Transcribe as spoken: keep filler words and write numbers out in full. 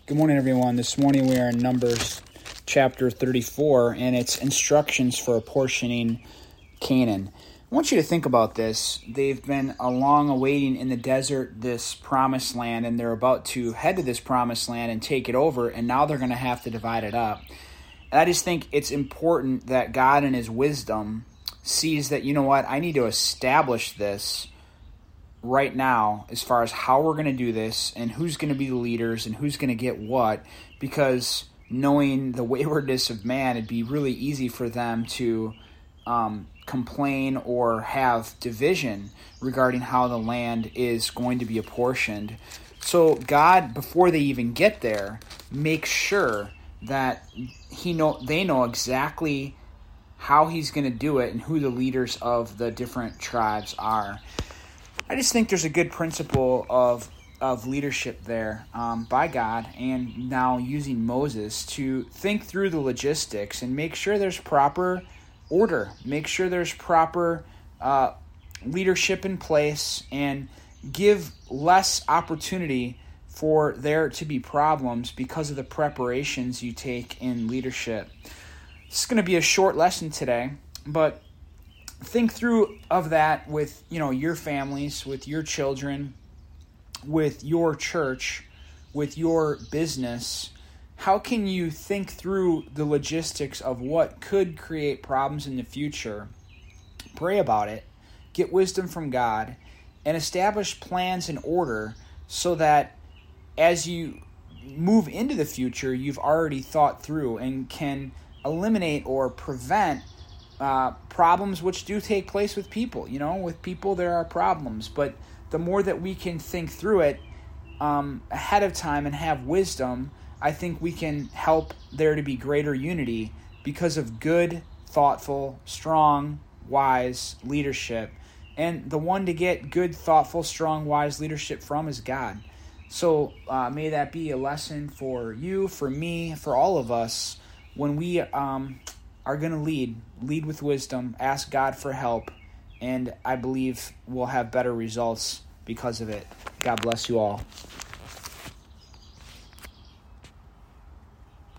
Good morning, everyone. This morning we are in Numbers chapter thirty-four, and it's instructions for apportioning Canaan. I want you to think about this. They've been a long awaiting in the desert this promised land, and they're about to head to this promised land and take it over, and now they're going to have to divide it up. And I just think it's important that God in his wisdom sees that, you know what, I need to establish this right now as far as how we're going to do this and who's going to be the leaders and who's going to get what, because knowing the waywardness of man, it'd be really easy for them to um, complain or have division regarding how the land is going to be apportioned. So God, before they even get there, makes sure that he know they know exactly how he's going to do it and who the leaders of the different tribes are. I just think there's a good principle of of leadership there um, by God, and now using Moses to think through the logistics and make sure there's proper order, make sure there's proper uh, leadership in place, and give less opportunity for there to be problems because of the preparations you take in leadership. This is going to be a short lesson today, but think through of that with, you know, your families, with your children, with your church, with your business. How can you think through the logistics of what could create problems in the future? Pray about it, get wisdom from God, and establish plans in order so that as you move into the future, you've already thought through and can eliminate or prevent Uh, problems which do take place with people. You know, with people there are problems, but the more that we can think through it um, ahead of time and have wisdom, I think we can help there to be greater unity because of good, thoughtful, strong, wise leadership. And the one to get good, thoughtful, strong, wise leadership from is God. So uh, may that be a lesson for you, for me, for all of us when we um, are going to lead, lead with wisdom, ask God for help, and I believe we'll have better results because of it. God bless you all.